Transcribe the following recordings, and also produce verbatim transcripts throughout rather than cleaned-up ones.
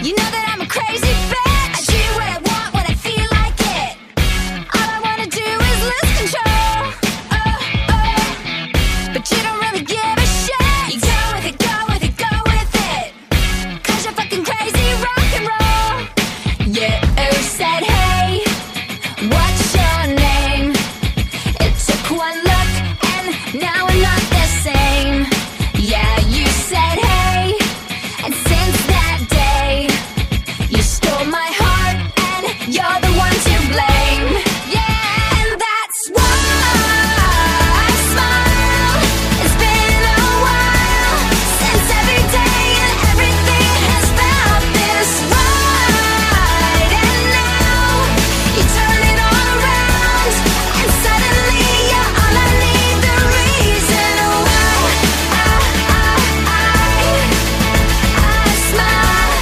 You know that I'm a crazy bitch. I do what I want when I feel like it. All I wanna do is lose control. Oh, oh. But you don't really give a shit. You go with it, go with it, go with it. Cause you're fucking crazy rock and roll. Yeah, who said hey? What's your name? It took one look and now we're not the same. Yeah, you said hey, and since that day you stole my heart and you're the one to blame. Yeah, and that's why I smile. It's been a while since every day and everything has felt this right. And now you turn it all around and suddenly you're all I need. The reason why I, I, I, I smile.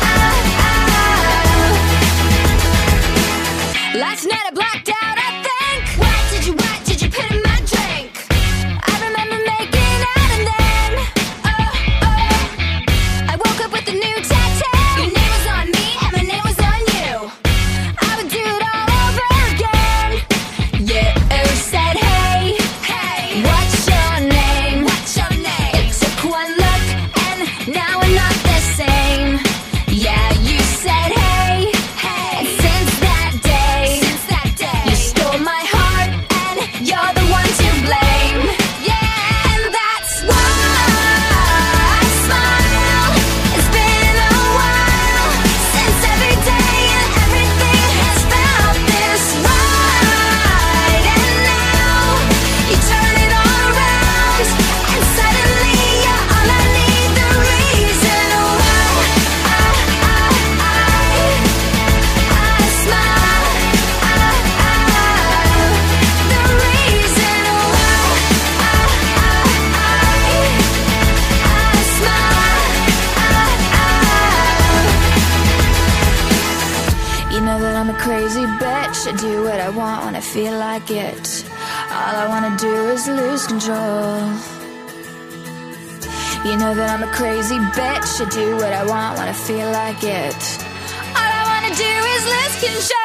Last night I blacked out, I think. What did you, what did you put in my drink? I remember making out and then, oh, oh, I woke up with a new tattoo. Your name was on me and my name was on you. I would do it all over again. Yeah, who said hey? Hey, what's your name? What's your name? It took one look and now we're not the same. Yeah, you said hey, hey, and since that day, since that day, you stole my heart and you're the one to blame. Yeah, and that's why I smile. It's been a while since every day and everything has felt this right. And now you turn it all around and suddenly you're all I need. The reason why I, I, I, I smile. I, I, the reason why I, I, I, I smile. You know that I'm a crazy bitch. I do what I want when I feel like it. All I wanna do is lose control. You know that I'm a crazy bitch. I do what I want when I feel like it. All I wanna do is lose control.